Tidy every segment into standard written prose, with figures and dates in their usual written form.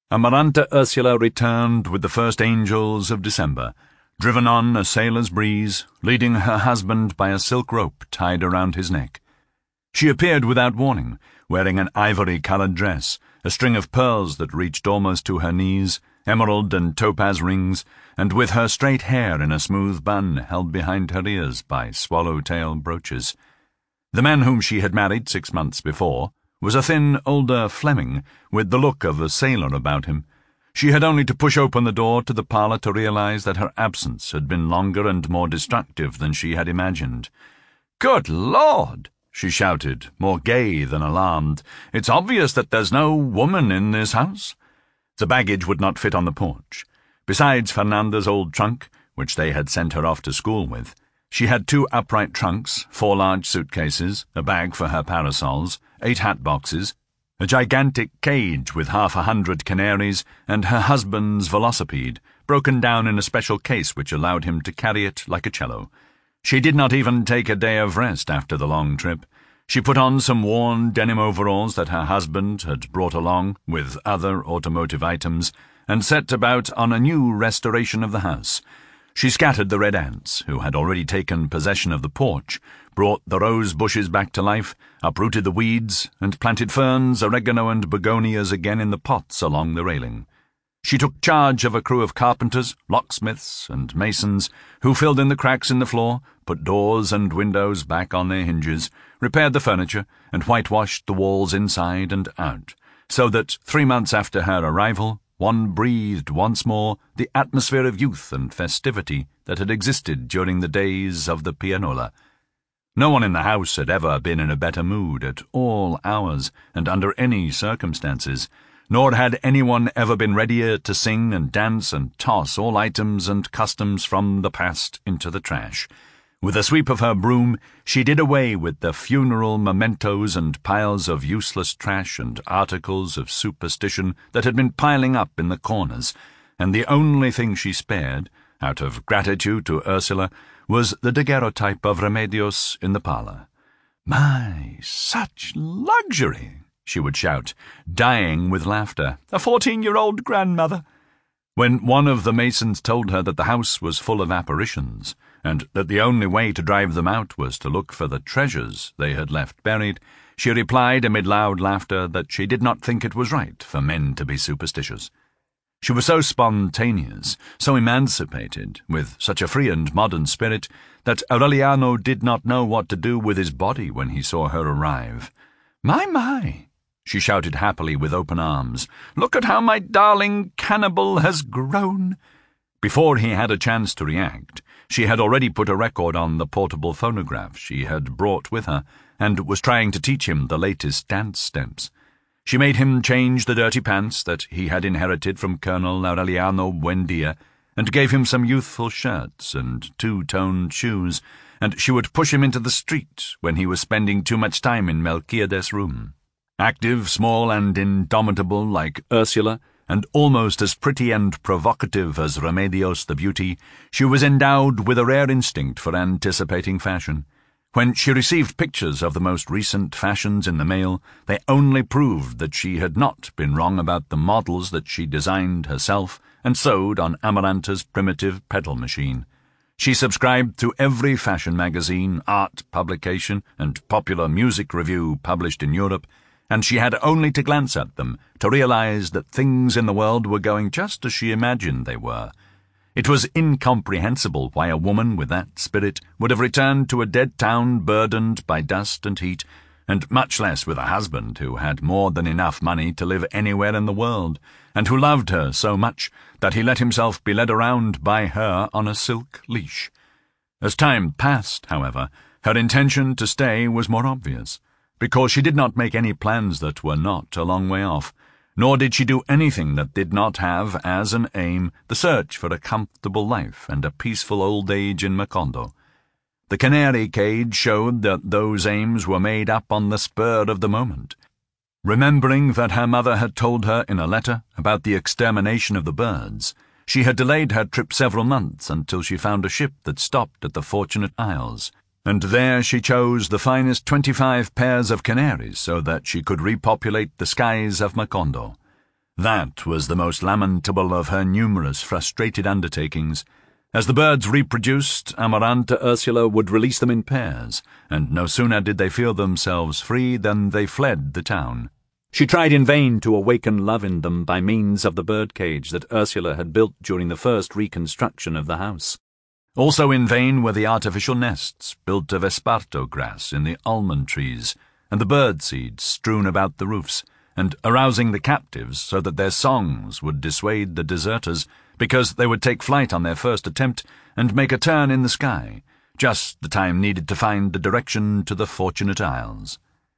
Amaranta Ursula returned with the first angels of December, driven on a sailor's breeze, leading her husband by a silk rope tied around his neck. She appeared without warning, wearing an ivory-coloured dress, a string of pearls that reached almost to her knees, emerald and topaz rings, and with her straight hair in a smooth bun held behind her ears by swallow-tail brooches. The man whom she had married 6 months before was a thin, older Fleming, with the look of a sailor about him. She had only to push open the door to the parlour to realise that her absence had been longer and more destructive than she had imagined. "Good Lord!" she shouted, more gay than alarmed. "It's obvious that there's no woman in this house." The baggage would not fit on the porch. Besides Fernanda's old trunk, which they had sent her off to school with, she had 2 upright trunks, 4 large suitcases, a bag for her parasols, 8 hat boxes, a gigantic cage with 100 canaries, and her husband's velocipede, broken down in a special case which allowed him to carry it like a cello. She did not even take a day of rest after the long trip. She put on some worn denim overalls that her husband had brought along with other automotive items, and set about on a new restoration of the house. She scattered the red ants, who had already taken possession of the porch, brought the rose bushes back to life, uprooted the weeds, and planted ferns, oregano, and begonias again in the pots along the railing. She took charge of a crew of carpenters, locksmiths, and masons, who filled in the cracks in the floor, put doors and windows back on their hinges, repaired the furniture, and whitewashed the walls inside and out, so that 3 months after her arrival, one breathed once more the atmosphere of youth and festivity that had existed during the days of the pianola. No one in the house had ever been in a better mood at all hours and under any circumstances, nor had anyone ever been readier to sing and dance and toss all items and customs from the past into the trash. With a sweep of her broom, she did away with the funeral mementos and piles of useless trash and articles of superstition that had been piling up in the corners, and the only thing she spared, out of gratitude to Ursula, was the daguerreotype of Remedios in the parlour. "My, such luxury!" she would shout, dying with laughter. "A 14-year-old grandmother!" When one of the masons told her that the house was full of apparitions, and that the only way to drive them out was to look for the treasures they had left buried, she replied amid loud laughter that she did not think it was right for men to be superstitious. She was so spontaneous, so emancipated, with such a free and modern spirit, that Aureliano did not know what to do with his body when he saw her arrive. My, she shouted happily with open arms. "Look at how my darling cannibal has grown." Before he had a chance to react, she had already put a record on the portable phonograph she had brought with her, and was trying to teach him the latest dance steps. She made him change the dirty pants that he had inherited from Colonel Aureliano Buendia, and gave him some youthful shirts and 2-toned shoes, and she would push him into the street when he was spending too much time in Melquiades' room. Active, small, and indomitable like Ursula, and almost as pretty and provocative as Remedios the Beauty, she was endowed with a rare instinct for anticipating fashion. When she received pictures of the most recent fashions in the mail, they only proved that she had not been wrong about the models that she designed herself and sewed on Amaranta's primitive pedal machine. She subscribed to every fashion magazine, art publication, and popular music review published in Europe, and she had only to glance at them to realize that things in the world were going just as she imagined they were. It was incomprehensible why a woman with that spirit would have returned to a dead town burdened by dust and heat, and much less with a husband who had more than enough money to live anywhere in the world, and who loved her so much that he let himself be led around by her on a silk leash. As time passed, however, her intention to stay was more obvious, because she did not make any plans that were not a long way off, nor did she do anything that did not have as an aim the search for a comfortable life and a peaceful old age in Macondo. The canary cage showed that those aims were made up on the spur of the moment. Remembering that her mother had told her in a letter about the extermination of the birds, she had delayed her trip several months until she found a ship that stopped at the Fortunate Isles, and there she chose the finest 25 pairs of canaries so that she could repopulate the skies of Macondo. That was the most lamentable of her numerous frustrated undertakings. As the birds reproduced, Amaranta Ursula would release them in pairs, and no sooner did they feel themselves free than they fled the town. She tried in vain to awaken love in them by means of the birdcage that Ursula had built during the first reconstruction of the house. Also in vain were the artificial nests built of esparto grass in the almond trees, and the bird seeds strewn about the roofs, and arousing the captives so that their songs would dissuade the deserters, because they would take flight on their first attempt and make a turn in the sky, just the time needed to find the direction to the Fortunate Isles.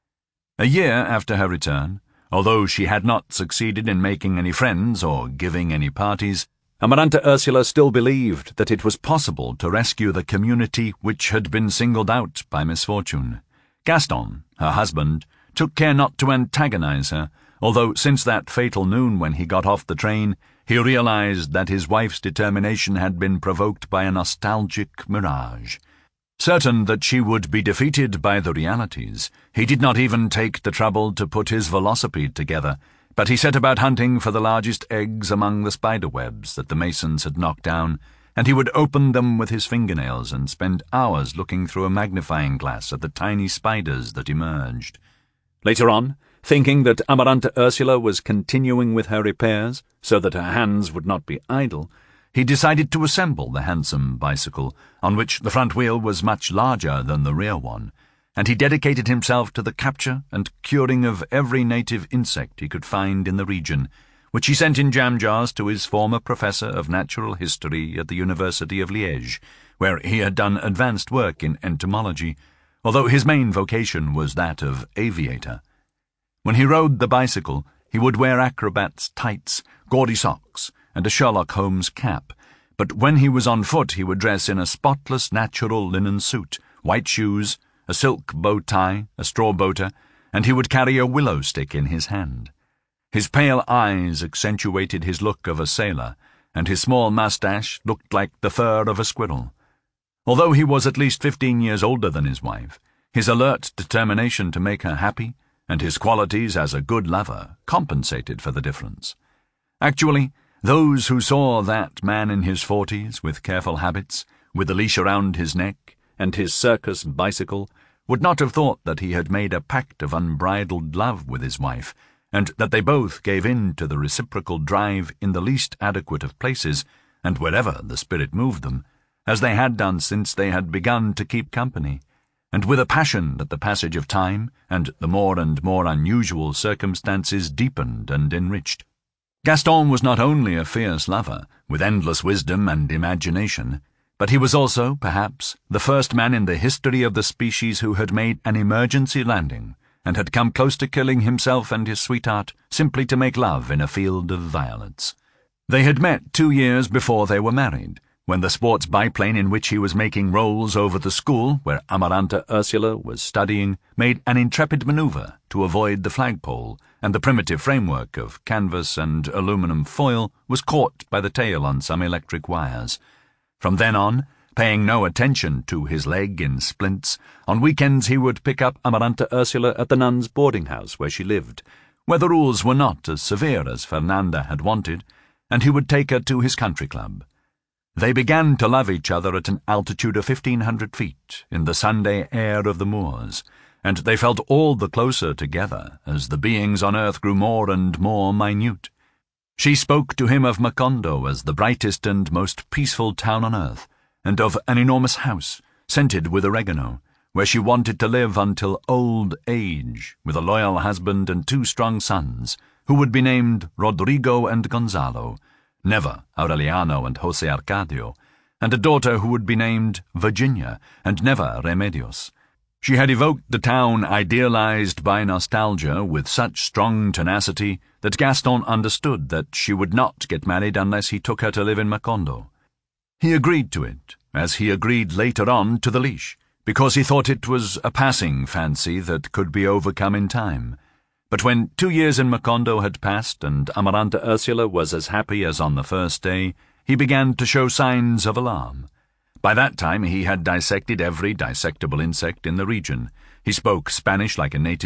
A year after her return, although she had not succeeded in making any friends or giving any parties, Amaranta Ursula still believed that it was possible to rescue the community which had been singled out by misfortune. Gaston, her husband, took care not to antagonize her, although since that fatal noon when he got off the train, he realized that his wife's determination had been provoked by a nostalgic mirage. Certain that she would be defeated by the realities, he did not even take the trouble to put his velocipede together, but he set about hunting for the largest eggs among the spider webs that the masons had knocked down, and he would open them with his fingernails and spend hours looking through a magnifying glass at the tiny spiders that emerged. Later on, thinking that Amaranta Ursula was continuing with her repairs so that her hands would not be idle, he decided to assemble the handsome bicycle, on which the front wheel was much larger than the rear one, and he dedicated himself to the capture and curing of every native insect he could find in the region, which he sent in jam jars to his former professor of natural history at the University of Liège, where he had done advanced work in entomology, although his main vocation was that of aviator. When he rode the bicycle, he would wear acrobat's tights, gaudy socks, and a Sherlock Holmes cap, but when he was on foot he would dress in a spotless natural linen suit, white shoes, a silk bow tie, a straw boater, and he would carry a willow stick in his hand. His pale eyes accentuated his look of a sailor, and his small moustache looked like the fur of a squirrel. Although he was at least 15 years older than his wife, his alert determination to make her happy, and his qualities as a good lover, compensated for the difference. Actually, those who saw that man in his 40s, with careful habits, with the leash around his neck, and his circus bicycle, would not have thought that he had made a pact of unbridled love with his wife, and that they both gave in to the reciprocal drive in the least adequate of places, and wherever the spirit moved them, as they had done since they had begun to keep company, and with a passion that the passage of time and the more and more unusual circumstances deepened and enriched. Gaston was not only a fierce lover, with endless wisdom and imagination, but he was also, perhaps, the first man in the history of the species who had made an emergency landing, and had come close to killing himself and his sweetheart simply to make love in a field of violets. They had met 2 years before they were married, when the sports biplane in which he was making rolls over the school where Amaranta Ursula was studying made an intrepid maneuver to avoid the flagpole, and the primitive framework of canvas and aluminum foil was caught by the tail on some electric wires. From then on, paying no attention to his leg in splints, on weekends he would pick up Amaranta Ursula at the nuns' boarding house where she lived, where the rules were not as severe as Fernanda had wanted, and he would take her to his country club. They began to love each other at an altitude of 1,500 feet in the Sunday air of the moors, and they felt all the closer together as the beings on earth grew more and more minute. She spoke to him of Macondo as the brightest and most peaceful town on earth, and of an enormous house, scented with oregano, where she wanted to live until old age, with a loyal husband and 2 strong sons, who would be named Rodrigo and Gonzalo, never Aureliano and Jose Arcadio, and a daughter who would be named Virginia, and never Remedios. She had evoked the town idealized by nostalgia with such strong tenacity that Gaston understood that she would not get married unless he took her to live in Macondo. He agreed to it, as he agreed later on to the leash, because he thought it was a passing fancy that could be overcome in time. But when 2 years in Macondo had passed and Amaranta Ursula was as happy as on the first day, he began to show signs of alarm. By that time he had dissected every dissectable insect in the region. He spoke Spanish like a native,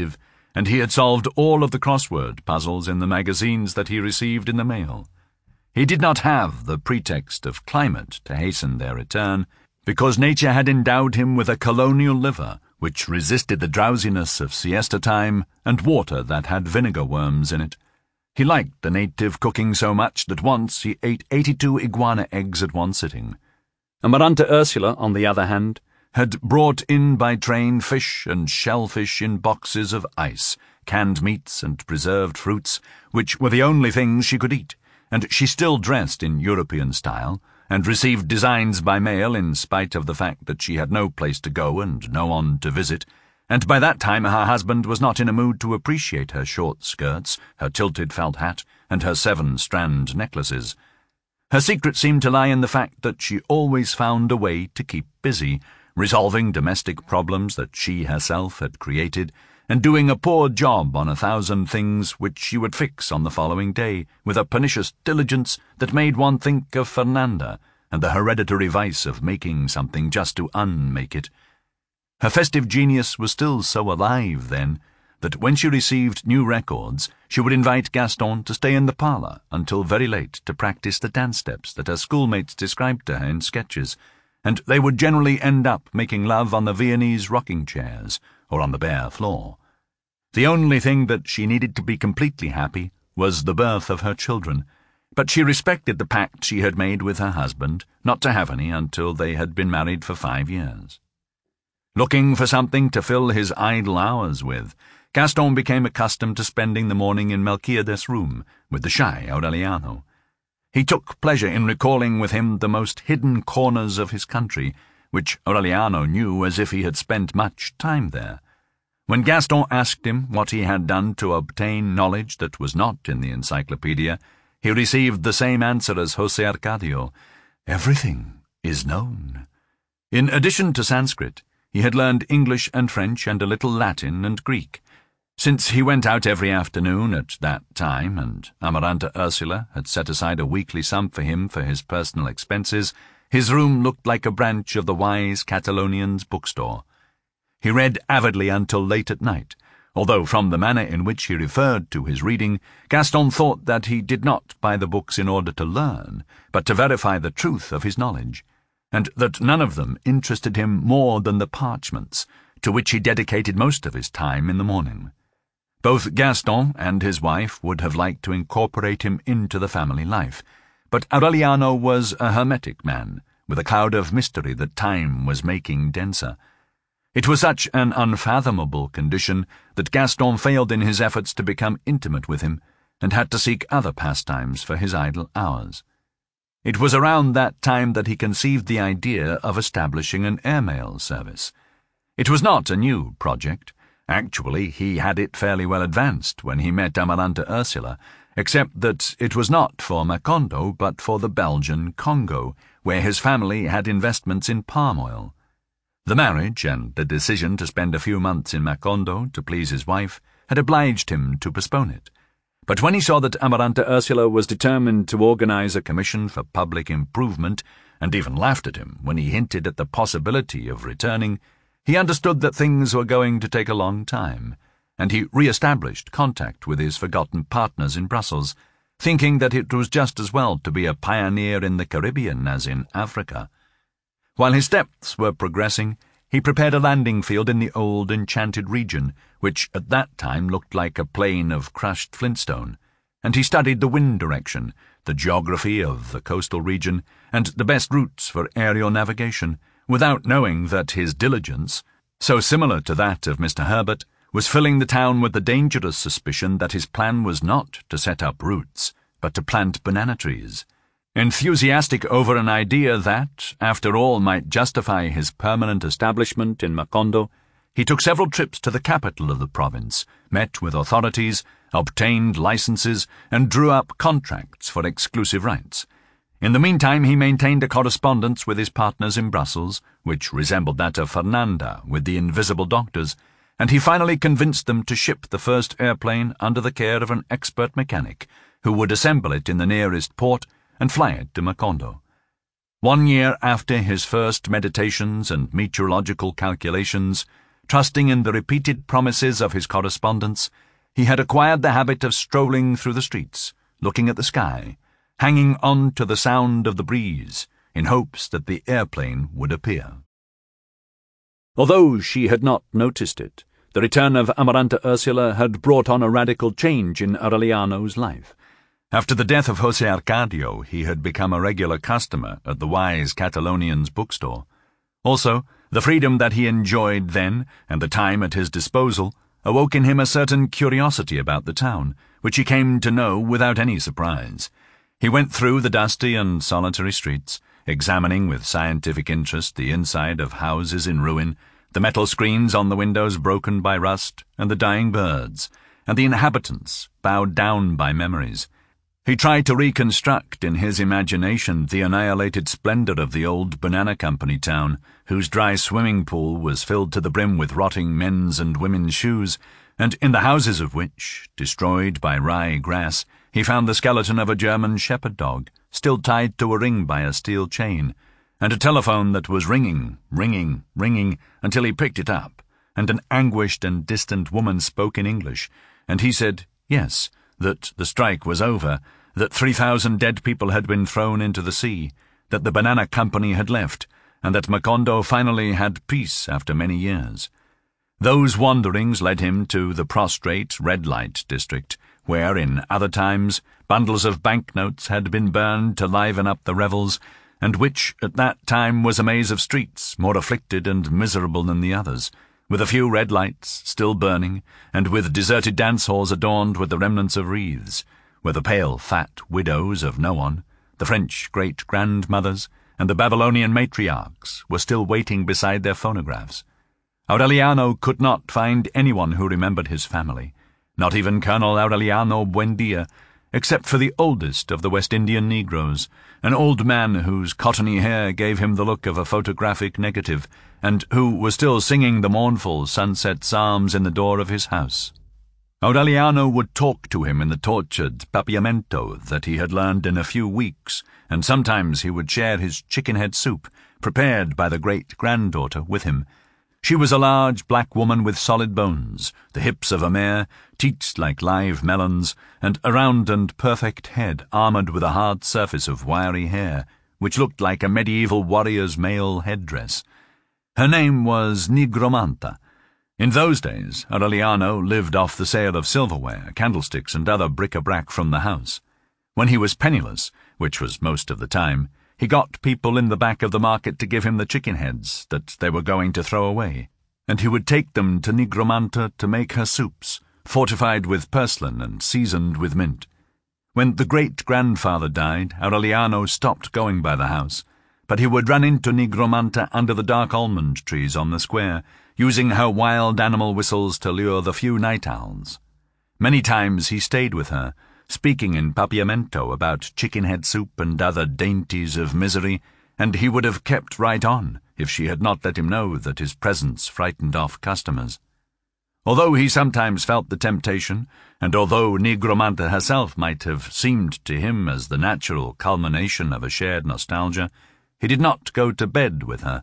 and he had solved all of the crossword puzzles in the magazines that he received in the mail. He did not have the pretext of climate to hasten their return, because nature had endowed him with a colonial liver which resisted the drowsiness of siesta time and water that had vinegar worms in it. He liked the native cooking so much that once he ate 82 iguana eggs at one sitting. Amaranta Ursula, on the other hand, had brought in by train fish and shellfish in boxes of ice, canned meats and preserved fruits, which were the only things she could eat, and she still dressed in European style, and received designs by mail in spite of the fact that she had no place to go and no one to visit, and by that time her husband was not in a mood to appreciate her short skirts, her tilted felt hat, and her 7-strand necklaces. Her secret seemed to lie in the fact that she always found a way to keep busy, resolving domestic problems that she herself had created, and doing a poor job on 1,000 things which she would fix on the following day with a pernicious diligence that made one think of Fernanda and the hereditary vice of making something just to unmake it. Her festive genius was still so alive then that when she received new records, she would invite Gaston to stay in the parlour until very late to practice the dance steps that her schoolmates described to her in sketches, and they would generally end up making love on the Viennese rocking chairs or on the bare floor. The only thing that she needed to be completely happy was the birth of her children, but she respected the pact she had made with her husband not to have any until they had been married for 5 years. Looking for something to fill his idle hours with, Gaston became accustomed to spending the morning in Melchiades' room with the shy Aureliano. He took pleasure in recalling with him the most hidden corners of his country, which Aureliano knew as if he had spent much time there. When Gaston asked him what he had done to obtain knowledge that was not in the encyclopedia, he received the same answer as José Arcadio: "Everything is known." In addition to Sanskrit, he had learned English and French and a little Latin and Greek. Since he went out every afternoon at that time, and Amaranta Ursula had set aside a weekly sum for him for his personal expenses, his room looked like a branch of the wise Catalonian's bookstore. He read avidly until late at night, although from the manner in which he referred to his reading, Gaston thought that he did not buy the books in order to learn, but to verify the truth of his knowledge, and that none of them interested him more than the parchments, to which he dedicated most of his time in the morning. Both Gaston and his wife would have liked to incorporate him into the family life, but Aureliano was a hermetic man, with a cloud of mystery that time was making denser. It was such an unfathomable condition that Gaston failed in his efforts to become intimate with him, and had to seek other pastimes for his idle hours. It was around that time that he conceived the idea of establishing an airmail service. It was not a new project. Actually, he had it fairly well advanced when he met Amaranta Ursula, except that it was not for Macondo but for the Belgian Congo, where his family had investments in palm oil. The marriage and the decision to spend a few months in Macondo to please his wife had obliged him to postpone it. But when he saw that Amaranta Ursula was determined to organize a commission for public improvement, and even laughed at him when he hinted at the possibility of returning, he understood that things were going to take a long time, and he re-established contact with his forgotten partners in Brussels, thinking that it was just as well to be a pioneer in the Caribbean as in Africa. While his steps were progressing, he prepared a landing field in the old enchanted region, which at that time looked like a plain of crushed flintstone, and he studied the wind direction, the geography of the coastal region, and the best routes for aerial navigation, without knowing that his diligence, so similar to that of Mr. Herbert, was filling the town with the dangerous suspicion that his plan was not to set up roots, but to plant banana trees. Enthusiastic over an idea that, after all, might justify his permanent establishment in Macondo, he took several trips to the capital of the province, met with authorities, obtained licenses, and drew up contracts for exclusive rights. In the meantime, he maintained a correspondence with his partners in Brussels, which resembled that of Fernanda with the invisible doctors, and he finally convinced them to ship the first airplane under the care of an expert mechanic, who would assemble it in the nearest port and fly it to Macondo. 1 year after his first meditations and meteorological calculations, trusting in the repeated promises of his correspondence, he had acquired the habit of strolling through the streets, looking at the sky, hanging on to the sound of the breeze, in hopes that the airplane would appear. Although she had not noticed it, the return of Amaranta Ursula had brought on a radical change in Aureliano's life. After the death of José Arcadio, he had become a regular customer at the wise Catalonian's bookstore. Also, the freedom that he enjoyed then, and the time at his disposal, awoke in him a certain curiosity about the town, which he came to know without any surprise. He went through the dusty and solitary streets, examining with scientific interest the inside of houses in ruin, the metal screens on the windows broken by rust and the dying birds, and the inhabitants bowed down by memories. He tried to reconstruct in his imagination the annihilated splendor of the old Banana Company town, whose dry swimming pool was filled to the brim with rotting men's and women's shoes, and in the houses of which, destroyed by rye grass, he found the skeleton of a German shepherd dog, still tied to a ring by a steel chain, and a telephone that was ringing, until he picked it up, and an anguished and distant woman spoke in English, and he said yes, that the strike was over, that 3,000 dead people had been thrown into the sea, that the Banana Company had left, and that Macondo finally had peace after many years. Those wanderings led him to the prostrate red-light district, where, in other times, bundles of banknotes had been burned to liven up the revels, and which, at that time, was a maze of streets more afflicted and miserable than the others, with a few red lights still burning, and with deserted dance-halls adorned with the remnants of wreaths, where the pale, fat widows of no one, the French great-grandmothers, and the Babylonian matriarchs were still waiting beside their phonographs. Aureliano could not find anyone who remembered his family, not even Colonel Aureliano Buendia, except for the oldest of the West Indian Negroes, an old man whose cottony hair gave him the look of a photographic negative, and who was still singing the mournful sunset psalms in the door of his house. Aureliano would talk to him in the tortured papiamento that he had learned in a few weeks, and sometimes he would share his chicken-head soup, prepared by the great-granddaughter, with him. She was a large black woman with solid bones, the hips of a mare, teats like live melons, and a round and perfect head armoured with a hard surface of wiry hair, which looked like a medieval warrior's male headdress. Her name was Nigromanta. In those days, Aureliano lived off the sale of silverware, candlesticks, and other bric-a-brac from the house. When he was penniless, which was most of the time, he got people in the back of the market to give him the chicken heads that they were going to throw away, and he would take them to Nigromanta to make her soups, fortified with purslane and seasoned with mint. When the great-grandfather died, Aureliano stopped going by the house, but he would run into Nigromanta under the dark almond trees on the square, using her wild animal whistles to lure the few night owls. Many times he stayed with her, speaking in papiamento about chicken-head soup and other dainties of misery, and he would have kept right on if she had not let him know that his presence frightened off customers. Although he sometimes felt the temptation, and although Nigromanta herself might have seemed to him as the natural culmination of a shared nostalgia, he did not go to bed with her.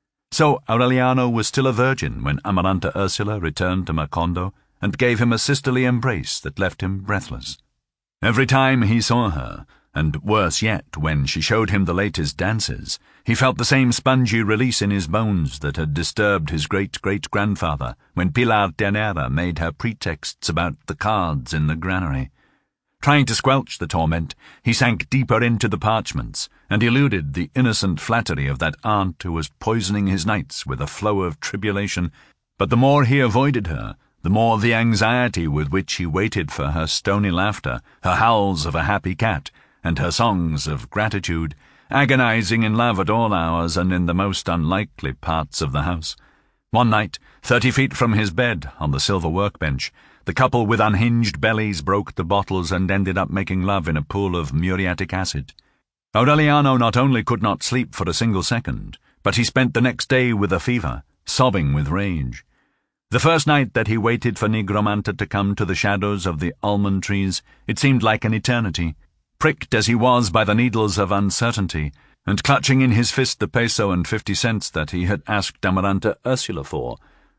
So Aureliano was still a virgin when Amaranta Ursula returned to Macondo and gave him a sisterly embrace that left him breathless. Every time he saw her, and worse yet, when she showed him the latest dances, he felt the same spongy release in his bones that had disturbed his great-great-grandfather when Pilar Ternera made her pretexts about the cards in the granary. Trying to squelch the torment, he sank deeper into the parchments, and eluded the innocent flattery of that aunt who was poisoning his nights with a flow of tribulation. But the more he avoided her, the more the anxiety with which he waited for her stony laughter, her howls of a happy cat, and her songs of gratitude, agonizing in love at all hours and in the most unlikely parts of the house. One night, 30 feet from his bed, on the silver workbench, the couple with unhinged bellies broke the bottles and ended up making love in a pool of muriatic acid. Aureliano not only could not sleep for a single second, but he spent the next day with a fever, sobbing with rage. The first night that he waited for Nigromanta to come to the shadows of the almond trees, it seemed like an eternity. Pricked as he was by the needles of uncertainty, and clutching in his fist the peso and 50 cents that he had asked Amaranta Ursula for,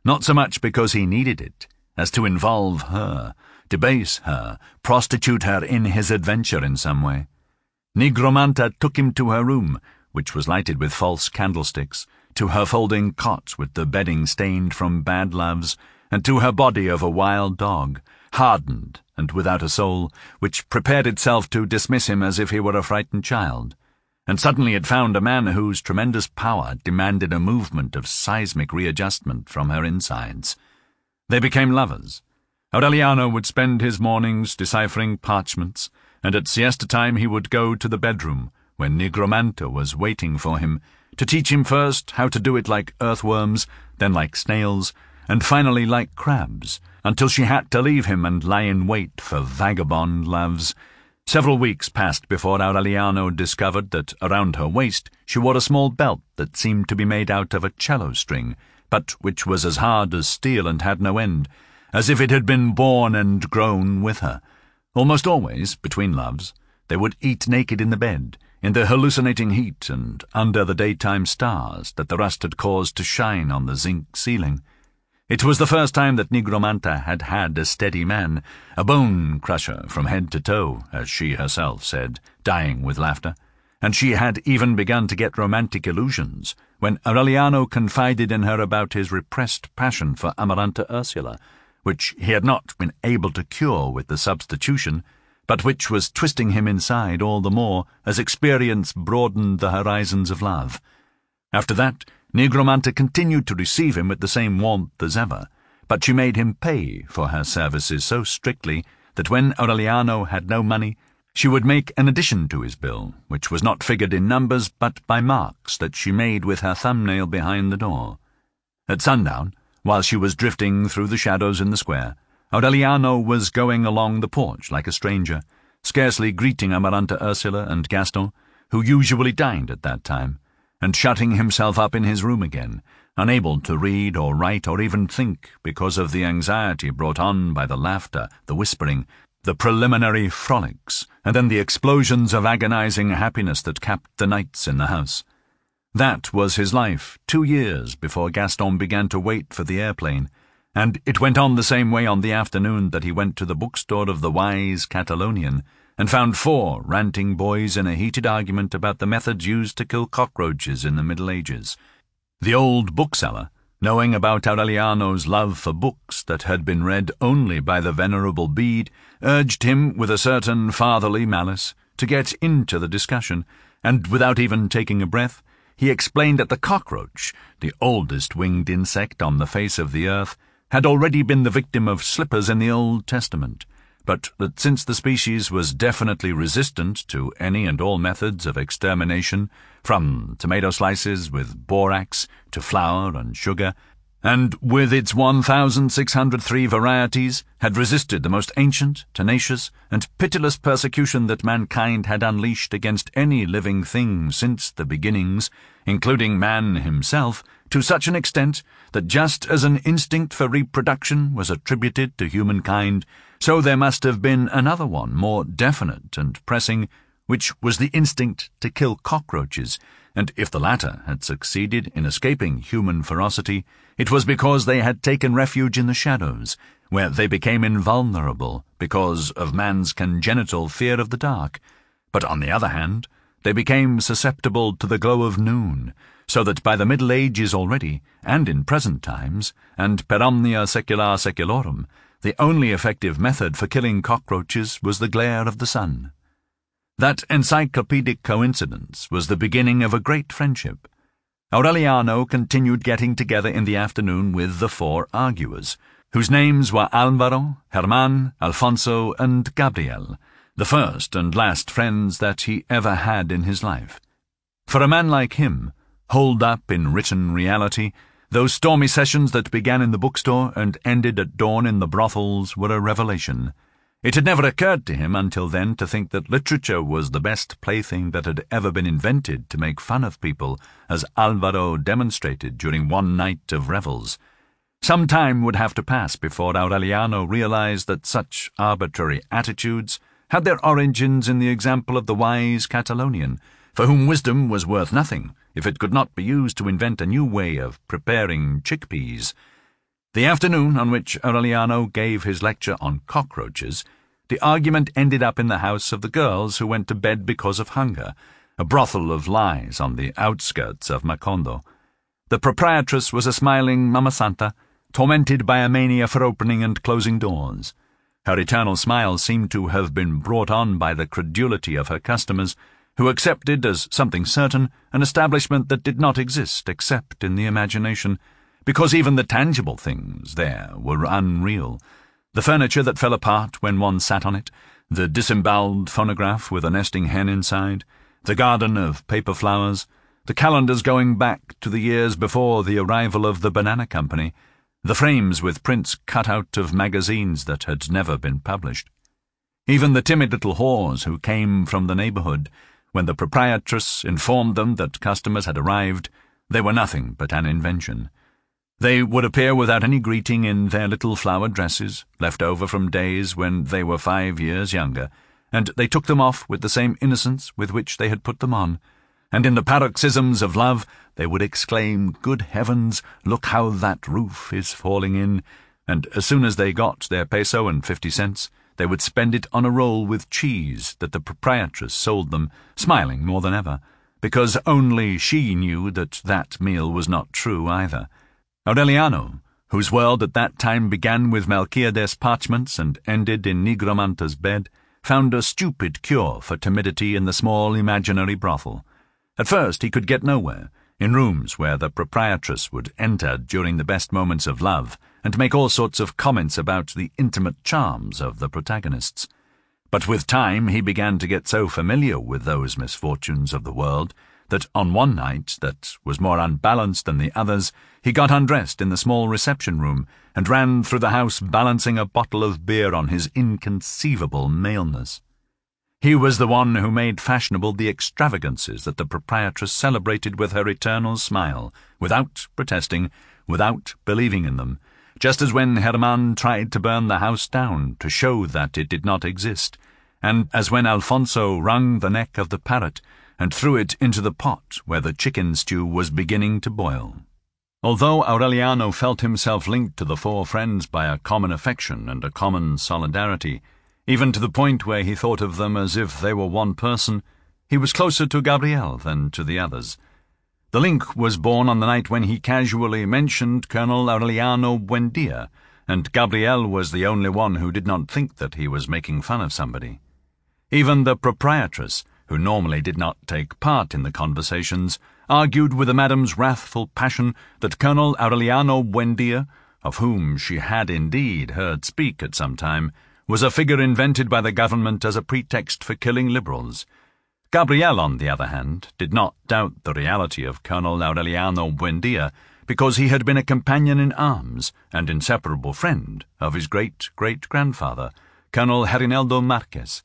not so much because he needed it, as to involve her, debase her, prostitute her in his adventure in some way. Nigromanta took him to her room, which was lighted with false candlesticks, to her folding cot with the bedding stained from bad loves, and to her body of a wild dog, hardened and without a soul, which prepared itself to dismiss him as if he were a frightened child. And suddenly it found a man whose tremendous power demanded a movement of seismic readjustment from her insides. They became lovers. Aureliano would spend his mornings deciphering parchments, and at siesta time he would go to the bedroom, when Nigromanta was waiting for him, to teach him first how to do it like earthworms, then like snails, and finally like crabs, until she had to leave him and lie in wait for vagabond loves. Several weeks passed before Aureliano discovered that around her waist she wore a small belt that seemed to be made out of a cello string, but which was as hard as steel and had no end, as if it had been born and grown with her. Almost always, between loves, they would eat naked in the bed, in the hallucinating heat and under the daytime stars that the rust had caused to shine on the zinc ceiling. It was the first time that Nigromanta had had a steady man, a bone-crusher from head to toe, as she herself said, dying with laughter, and she had even begun to get romantic illusions when Aureliano confided in her about his repressed passion for Amaranta Ursula, which he had not been able to cure with the substitution, but which was twisting him inside all the more as experience broadened the horizons of love. After that, Nigromanta continued to receive him with the same warmth as ever, but she made him pay for her services so strictly that when Aureliano had no money, she would make an addition to his bill, which was not figured in numbers but by marks that she made with her thumbnail behind the door. At sundown, while she was drifting through the shadows in the square, Aureliano was going along the porch like a stranger, scarcely greeting Amaranta Ursula and Gaston, who usually dined at that time, and shutting himself up in his room again, unable to read or write or even think because of the anxiety brought on by the laughter, the whispering, the preliminary frolics, and then the explosions of agonizing happiness that capped the nights in the house. That was his life 2 years before Gaston began to wait for the airplane, and it went on the same way on the afternoon that he went to the bookstore of the Wise Catalonian and found 4 ranting boys in a heated argument about the methods used to kill cockroaches in the Middle Ages. The old bookseller, knowing about Aureliano's love for books that had been read only by the Venerable Bede, urged him with a certain fatherly malice to get into the discussion, and without even taking a breath, he explained that the cockroach, the oldest winged insect on the face of the earth, had already been the victim of slippers in the Old Testament, but that since the species was definitely resistant to any and all methods of extermination, from tomato slices with borax to flour and sugar, and with its 1,603 varieties had resisted the most ancient, tenacious, and pitiless persecution that mankind had unleashed against any living thing since the beginnings, including man himself, to such an extent that just as an instinct for reproduction was attributed to humankind, so there must have been another one, more definite and pressing, which was the instinct to kill cockroaches, and if the latter had succeeded in escaping human ferocity, it was because they had taken refuge in the shadows, where they became invulnerable because of man's congenital fear of the dark. But on the other hand, they became susceptible to the glow of noon, so that by the Middle Ages already, and in present times, and per omnia secula seculorum, the only effective method for killing cockroaches was the glare of the sun. That encyclopedic coincidence was the beginning of a great friendship. Aureliano continued getting together in the afternoon with the 4 arguers, whose names were Alvaro, Herman, Alfonso, and Gabriel, the first and last friends that he ever had in his life. For a man like him, holed up in written reality, those stormy sessions that began in the bookstore and ended at dawn in the brothels were a revelation. It had never occurred to him until then to think that literature was the best plaything that had ever been invented to make fun of people, as Alvaro demonstrated during one night of revels. Some time would have to pass before Aureliano realized that such arbitrary attitudes had their origins in the example of the Wise Catalonian, for whom wisdom was worth nothing if it could not be used to invent a new way of preparing chickpeas. The afternoon on which Aureliano gave his lecture on cockroaches, the argument ended up in the house of the girls who went to bed because of hunger, a brothel of lies on the outskirts of Macondo. The proprietress was a smiling Mama Santa, tormented by a mania for opening and closing doors. Her eternal smile seemed to have been brought on by the credulity of her customers, who accepted as something certain an establishment that did not exist except in the imagination, because even the tangible things there were unreal. The furniture that fell apart when one sat on it, the disemboweled phonograph with a nesting hen inside, the garden of paper flowers, the calendars going back to the years before the arrival of the Banana Company, the frames with prints cut out of magazines that had never been published. Even the timid little whores who came from the neighborhood, when the proprietress informed them that customers had arrived, they were nothing but an invention. They would appear without any greeting in their little flowered dresses, left over from days when they were 5 years younger, and they took them off with the same innocence with which they had put them on, and in the paroxysms of love they would exclaim, "Good heavens, look how that roof is falling in," and as soon as they got their peso and 50 cents, they would spend it on a roll with cheese that the proprietress sold them, smiling more than ever, because only she knew that that meal was not true either. Aureliano, whose world at that time began with Melchiades' parchments and ended in Nigromanta's bed, found a stupid cure for timidity in the small imaginary brothel. At first he could get nowhere, in rooms where the proprietress would enter during the best moments of love and make all sorts of comments about the intimate charms of the protagonists. But with time he began to get so familiar with those misfortunes of the world that on one night that was more unbalanced than the others, he got undressed in the small reception-room and ran through the house balancing a bottle of beer on his inconceivable maleness. He was the one who made fashionable the extravagances that the proprietress celebrated with her eternal smile, without protesting, without believing in them, just as when Herman tried to burn the house down to show that it did not exist, and as when Alfonso wrung the neck of the parrot and threw it into the pot where the chicken stew was beginning to boil. Although Aureliano felt himself linked to the 4 friends by a common affection and a common solidarity, even to the point where he thought of them as if they were one person, he was closer to Gabriel than to the others. The link was born on the night when he casually mentioned Colonel Aureliano Buendia, and Gabriel was the only one who did not think that he was making fun of somebody. Even the proprietress, who normally did not take part in the conversations, argued with the madam's wrathful passion that Colonel Aureliano Buendia, of whom she had indeed heard speak at some time, was a figure invented by the government as a pretext for killing liberals. Gabriel, on the other hand, did not doubt the reality of Colonel Aureliano Buendia because he had been a companion in arms and inseparable friend of his great-great-grandfather, Colonel Herineldo Marquez.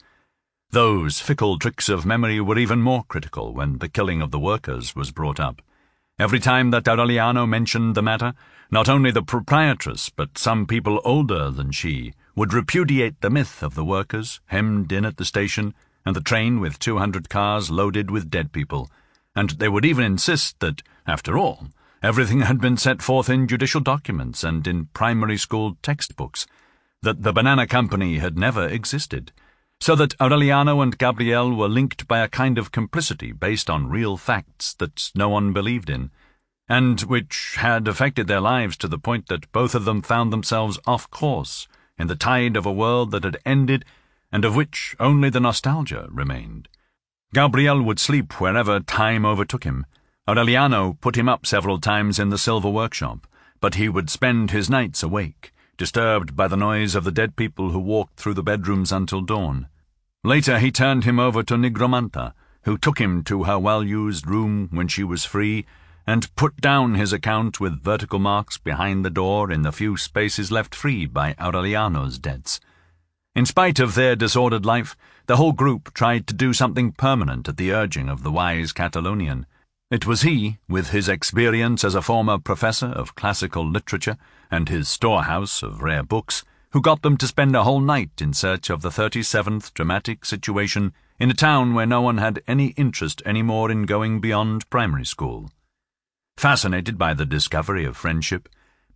Those fickle tricks of memory were even more critical when the killing of the workers was brought up. Every time that Aureliano mentioned the matter, not only the proprietress, but some people older than she, would repudiate the myth of the workers hemmed in at the station and the train with 200 cars loaded with dead people, and they would even insist that, after all, everything had been set forth in judicial documents and in primary school textbooks, that the Banana Company had never existed, so that Aureliano and Gabriel were linked by a kind of complicity based on real facts that no one believed in, and which had affected their lives to the point that both of them found themselves off course in the tide of a world that had ended and of which only the nostalgia remained. Gabriel would sleep wherever time overtook him. Aureliano put him up several times in the silver workshop, but he would spend his nights awake, disturbed by the noise of the dead people who walked through the bedrooms until dawn. Later he turned him over to Nigromanta, who took him to her well-used room when she was free, and put down his account with vertical marks behind the door in the few spaces left free by Aureliano's debts. In spite of their disordered life, the whole group tried to do something permanent at the urging of the wise Catalonian. It was he, with his experience as a former professor of classical literature and his storehouse of rare books, who got them to spend a whole night in search of the 37th dramatic situation in a town where no one had any interest any more in going beyond primary school. Fascinated by the discovery of friendship,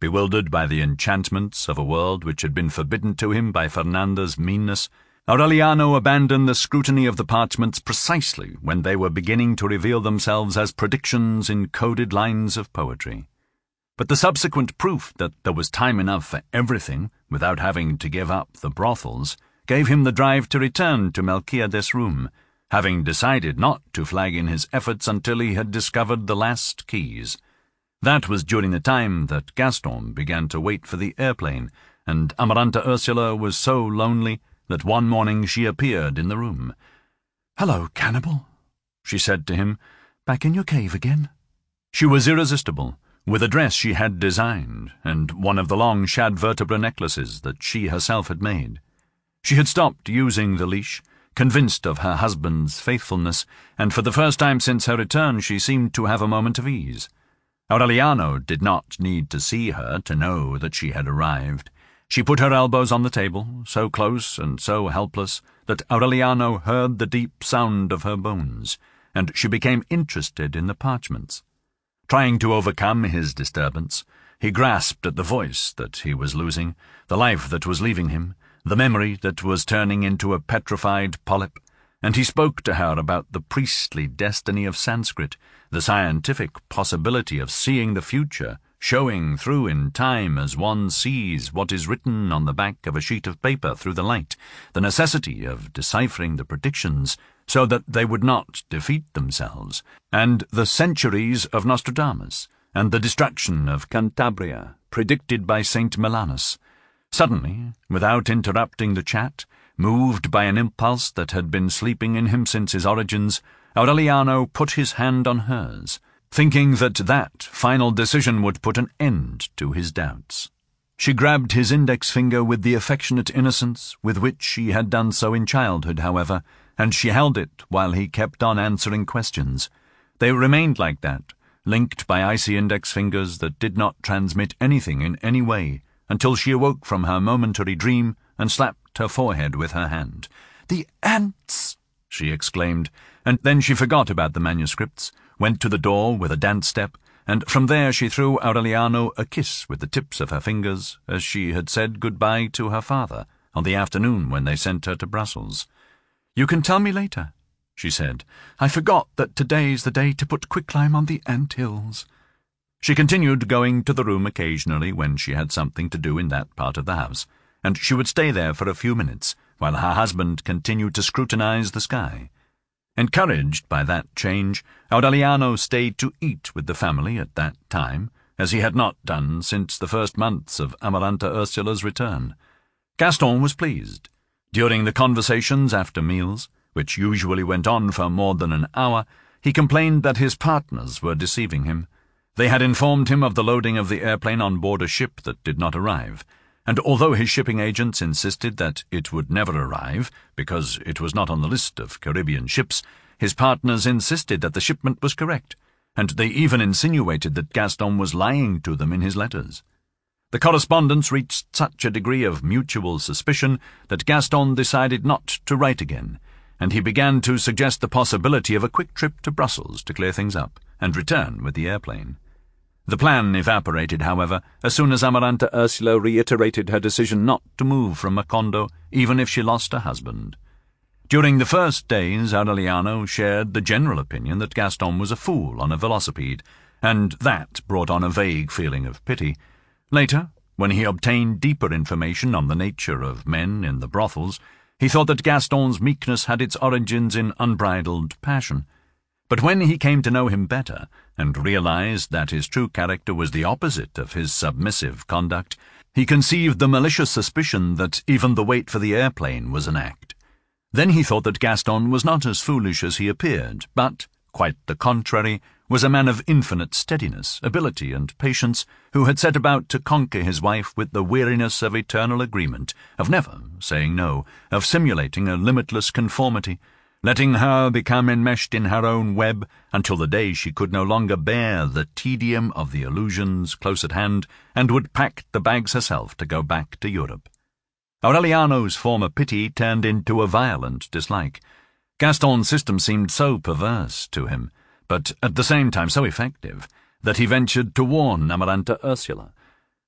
bewildered by the enchantments of a world which had been forbidden to him by Fernanda's meanness, Aureliano abandoned the scrutiny of the parchments precisely when they were beginning to reveal themselves as predictions in coded lines of poetry. But the subsequent proof that there was time enough for everything without having to give up the brothels gave him the drive to return to Melchiades' room, having decided not to flag in his efforts until he had discovered the last keys. That was during the time that Gaston began to wait for the airplane, and Amaranta Ursula was so lonely that one morning she appeared in the room. "Hello, cannibal," she said to him. "Back in your cave again?" She was irresistible, with a dress she had designed, and one of the long shad vertebra necklaces that she herself had made. She had stopped using the leash, convinced of her husband's faithfulness, and for the first time since her return she seemed to have a moment of ease. Aureliano did not need to see her to know that she had arrived. She put her elbows on the table, so close and so helpless that Aureliano heard the deep sound of her bones, and she became interested in the parchments. Trying to overcome his disturbance, he grasped at the voice that he was losing, the life that was leaving him, the memory that was turning into a petrified polyp, and he spoke to her about the priestly destiny of Sanskrit, the scientific possibility of seeing the future, showing through in time as one sees what is written on the back of a sheet of paper through the light, the necessity of deciphering the predictions so that they would not defeat themselves, and the centuries of Nostradamus, and the destruction of Cantabria, predicted by Saint Melanus. Suddenly, without interrupting the chat, moved by an impulse that had been sleeping in him since his origins, Aureliano put his hand on hers, thinking that final decision would put an end to his doubts. She grabbed his index finger with the affectionate innocence with which she had done so in childhood, however, and she held it while he kept on answering questions. They remained like that, linked by icy index fingers that did not transmit anything in any way, until she awoke from her momentary dream and slapped her forehead with her hand. "The ants!" she exclaimed, and then she forgot about the manuscripts, went to the door with a dance step, and from there she threw Aureliano a kiss with the tips of her fingers, as she had said goodbye to her father on the afternoon when they sent her to Brussels. "You can tell me later," she said. "I forgot that today's the day to put quicklime on the ant hills." She continued going to the room occasionally when she had something to do in that part of the house, and she would stay there for a few minutes while her husband continued to scrutinize the sky. Encouraged by that change, Aureliano stayed to eat with the family at that time, as he had not done since the first months of Amaranta Ursula's return. Gaston was pleased. During the conversations after meals, which usually went on for more than an hour, he complained that his partners were deceiving him. They had informed him of the loading of the airplane on board a ship that did not arrive, and although his shipping agents insisted that it would never arrive because it was not on the list of Caribbean ships, his partners insisted that the shipment was correct, and they even insinuated that Gaston was lying to them in his letters. The correspondence reached such a degree of mutual suspicion that Gaston decided not to write again, and he began to suggest the possibility of a quick trip to Brussels to clear things up and return with the airplane. The plan evaporated, however, as soon as Amaranta Ursula reiterated her decision not to move from Macondo, even if she lost her husband. During the first days, Aureliano shared the general opinion that Gaston was a fool on a velocipede, and that brought on a vague feeling of pity. Later, when he obtained deeper information on the nature of men in the brothels, he thought that Gaston's meekness had its origins in unbridled passion. But when he came to know him better, and realized that his true character was the opposite of his submissive conduct, he conceived the malicious suspicion that even the wait for the airplane was an act. Then he thought that Gaston was not as foolish as he appeared, but, quite the contrary, was a man of infinite steadiness, ability, and patience, who had set about to conquer his wife with the weariness of eternal agreement, of never saying no, of simulating a limitless conformity, letting her become enmeshed in her own web until the day she could no longer bear the tedium of the illusions close at hand and would pack the bags herself to go back to Europe. Aureliano's former pity turned into a violent dislike. Gaston's system seemed so perverse to him, but at the same time so effective, that he ventured to warn Amaranta Ursula.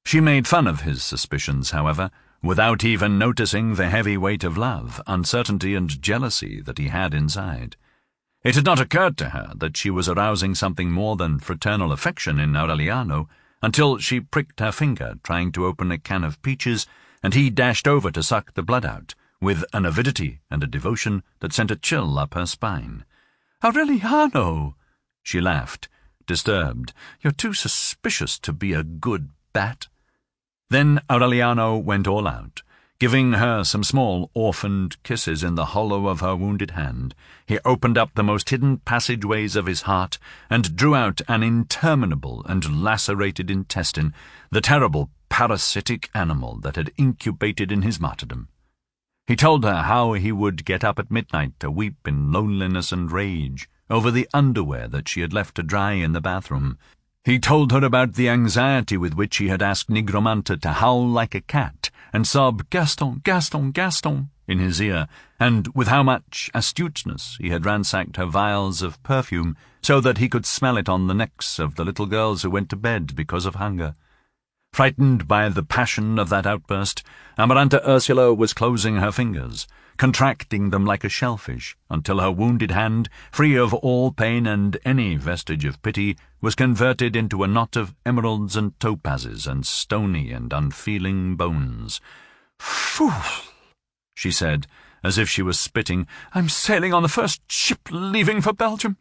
She made fun of his suspicions, however, without even noticing the heavy weight of love, uncertainty, and jealousy that he had inside. It had not occurred to her that she was arousing something more than fraternal affection in Aureliano until she pricked her finger trying to open a can of peaches, and he dashed over to suck the blood out, with an avidity and a devotion that sent a chill up her spine. "Aureliano!" She laughed, disturbed. "You're too suspicious to be a good bat." Then Aureliano went all out, giving her some small orphaned kisses in the hollow of her wounded hand. He opened up the most hidden passageways of his heart and drew out an interminable and lacerated intestine, the terrible parasitic animal that had incubated in his martyrdom. He told her how he would get up at midnight to weep in loneliness and rage over the underwear that she had left to dry in the bathroom. He told her about the anxiety with which he had asked Nigromante to howl like a cat and sob "Gaston, Gaston, Gaston" in his ear, and with how much astuteness he had ransacked her vials of perfume so that he could smell it on the necks of the little girls who went to bed because of hunger. Frightened by the passion of that outburst, Amaranta Ursula was closing her fingers, contracting them like a shellfish, until her wounded hand, free of all pain and any vestige of pity, was converted into a knot of emeralds and topazes and stony and unfeeling bones. "Fool!" she said, as if she was spitting. "I'm sailing on the first ship leaving for Belgium."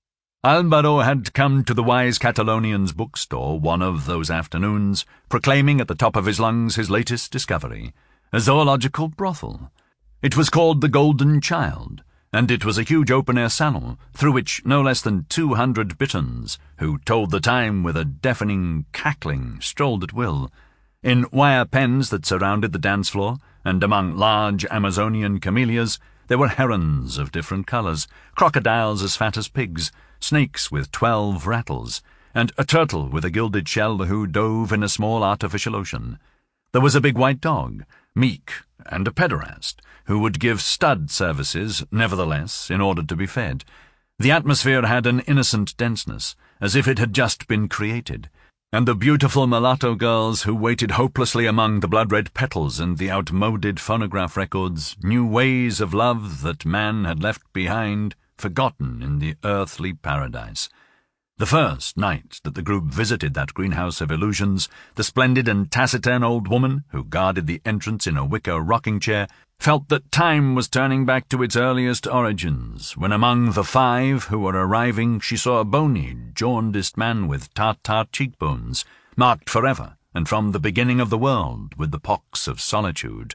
Álvaro had come to the wise Catalonian's bookstore one of those afternoons, proclaiming at the top of his lungs his latest discovery, a zoological brothel. It was called the Golden Child, and it was a huge open-air salon through which no less than 200 bitterns, who told the time with a deafening cackling, strolled at will. In wire pens that surrounded the dance floor, and among large Amazonian camellias, there were herons of different colours, crocodiles as fat as pigs, snakes with 12 rattles, and a turtle with a gilded shell who dove in a small artificial ocean. There was a big white dog, meek, and a pederast, who would give stud services, nevertheless, in order to be fed. The atmosphere had an innocent denseness, as if it had just been created, and the beautiful mulatto girls who waited hopelessly among the blood-red petals and the outmoded phonograph records knew ways of love that man had left behind, forgotten in the earthly paradise. The first night that the group visited that greenhouse of illusions, the splendid and taciturn old woman, who guarded the entrance in a wicker rocking-chair, felt that time was turning back to its earliest origins, when among the 5 who were arriving she saw a bony, jaundiced man with Tartar cheekbones, marked forever and from the beginning of the world with the pox of solitude.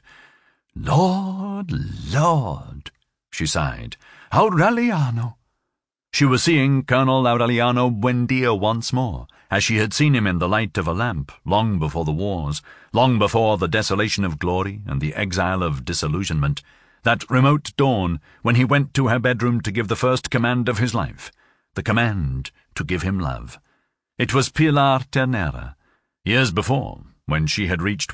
"Lord, Lord," she sighed, "Aureliano." She was seeing Colonel Aureliano Buendia once more, as she had seen him in the light of a lamp, long before the wars, long before the desolation of glory and the exile of disillusionment, that remote dawn when he went to her bedroom to give the first command of his life, the command to give him love. It was Pilar Ternera. Years before, when she had reached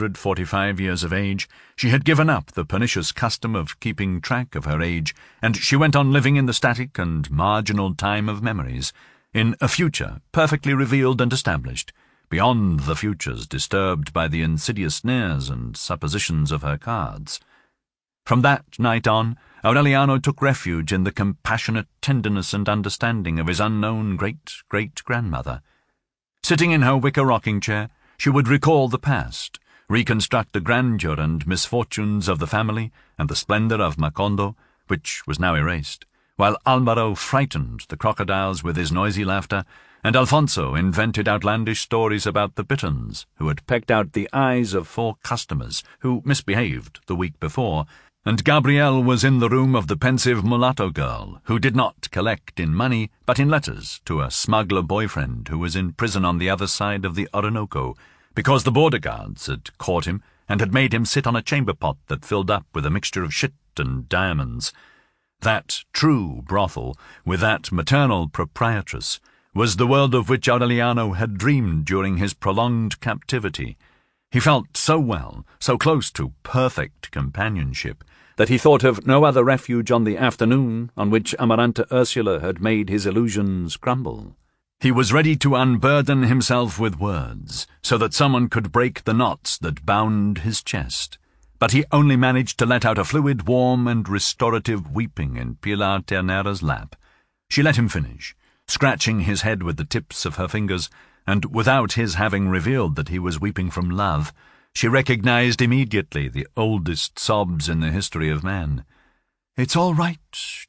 145 years of age, she had given up the pernicious custom of keeping track of her age, and she went on living in the static and marginal time of memories, in a future perfectly revealed and established, beyond the futures disturbed by the insidious snares and suppositions of her cards. From that night on, Aureliano took refuge in the compassionate tenderness and understanding of his unknown great-great-grandmother. Sitting in her wicker rocking-chair, she would recall the past, reconstruct the grandeur and misfortunes of the family and the splendour of Macondo, which was now erased, while Álvaro frightened the crocodiles with his noisy laughter, and Alfonso invented outlandish stories about the bitterns who had pecked out the eyes of 4 customers who misbehaved the week before, and Gabrielle was in the room of the pensive mulatto girl who did not collect in money but in letters to a smuggler boyfriend who was in prison on the other side of the Orinoco, because the border guards had caught him and had made him sit on a chamber pot that filled up with a mixture of shit and diamonds. That true brothel, with that maternal proprietress, was the world of which Aureliano had dreamed during his prolonged captivity. He felt so well, so close to perfect companionship, that he thought of no other refuge on the afternoon on which Amaranta Ursula had made his illusions crumble. He was ready to unburden himself with words, so that someone could break the knots that bound his chest. But he only managed to let out a fluid, warm and restorative weeping in Pilar Ternera's lap. She let him finish, scratching his head with the tips of her fingers, and without his having revealed that he was weeping from love, she recognized immediately the oldest sobs in the history of man. "It's all right,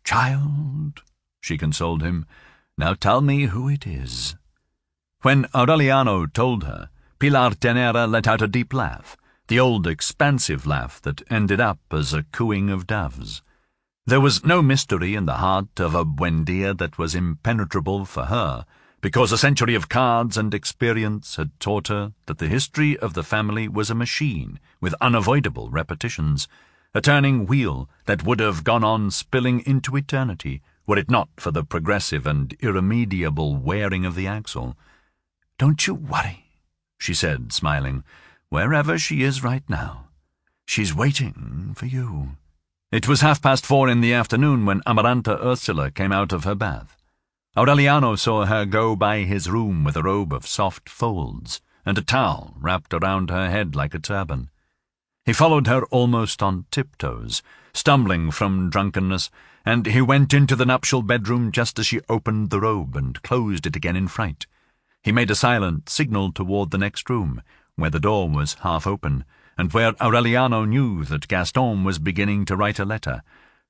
child," she consoled him. "Now tell me who it is." When Aureliano told her, Pilar Ternera let out a deep laugh, the old expansive laugh that ended up as a cooing of doves. There was no mystery in the heart of a Buendia that was impenetrable for her, because a century of cards and experience had taught her that the history of the family was a machine with unavoidable repetitions, a turning wheel that would have gone on spilling into eternity were it not for the progressive and irremediable wearing of the axle. "Don't you worry," she said, smiling, "wherever she is right now. She's waiting for you." It was 4:30 in the afternoon when Amaranta Ursula came out of her bath. Aureliano saw her go by his room with a robe of soft folds and a towel wrapped around her head like a turban. He followed her almost on tiptoes, stumbling from drunkenness, and he went into the nuptial bedroom just as she opened the robe and closed it again in fright. He made a silent signal toward the next room, where the door was half open, and where Aureliano knew that Gaston was beginning to write a letter.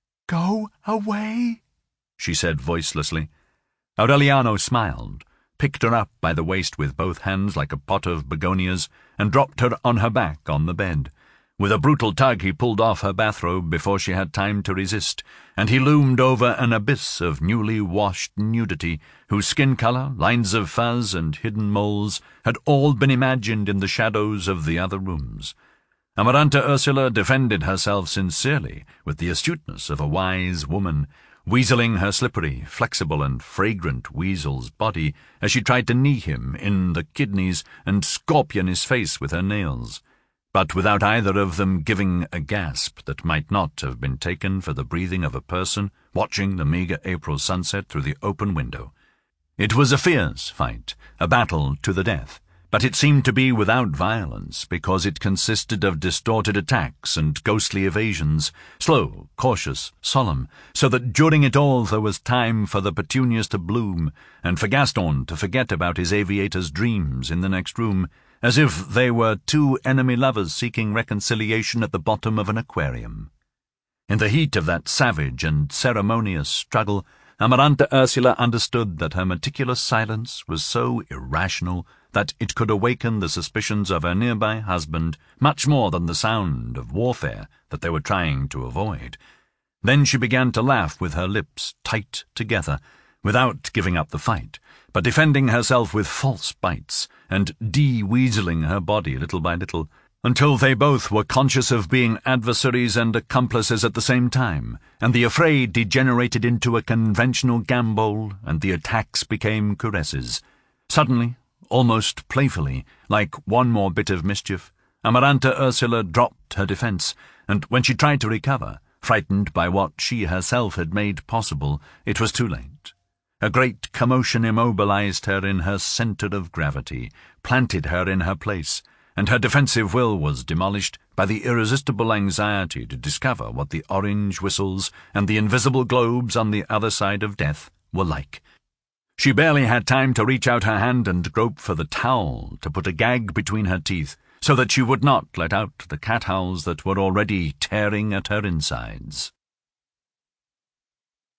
"Go away," she said voicelessly. Aureliano smiled, picked her up by the waist with both hands like a pot of begonias, and dropped her on her back on the bed. With a brutal tug he pulled off her bathrobe before she had time to resist, and he loomed over an abyss of newly washed nudity, whose skin color, lines of fuzz, and hidden moles had all been imagined in the shadows of the other rooms. Amaranta Ursula defended herself sincerely with the astuteness of a wise woman, weaseling her slippery, flexible, and fragrant weasel's body as she tried to knee him in the kidneys and scorpion his face with her nails, but without either of them giving a gasp that might not have been taken for the breathing of a person watching the meager April sunset through the open window. It was a fierce fight, a battle to the death, but it seemed to be without violence because it consisted of distorted attacks and ghostly evasions, slow, cautious, solemn, so that during it all there was time for the petunias to bloom and for Gaston to forget about his aviator's dreams in the next room, as if they were two enemy lovers seeking reconciliation at the bottom of an aquarium. In the heat of that savage and ceremonious struggle, Amaranta Ursula understood that her meticulous silence was so irrational that it could awaken the suspicions of her nearby husband much more than the sound of warfare that they were trying to avoid. Then she began to laugh with her lips tight together, without giving up the fight, but defending herself with false bites and de-weaseling her body little by little, until they both were conscious of being adversaries and accomplices at the same time, and the affray degenerated into a conventional gambol, and the attacks became caresses. Suddenly, almost playfully, like one more bit of mischief, Amaranta Ursula dropped her defence, and when she tried to recover, frightened by what she herself had made possible, it was too late. A great commotion immobilized her in her centre of gravity, planted her in her place, and her defensive will was demolished by the irresistible anxiety to discover what the orange whistles and the invisible globes on the other side of death were like. She barely had time to reach out her hand and grope for the towel to put a gag between her teeth, so that she would not let out the cat howls that were already tearing at her insides.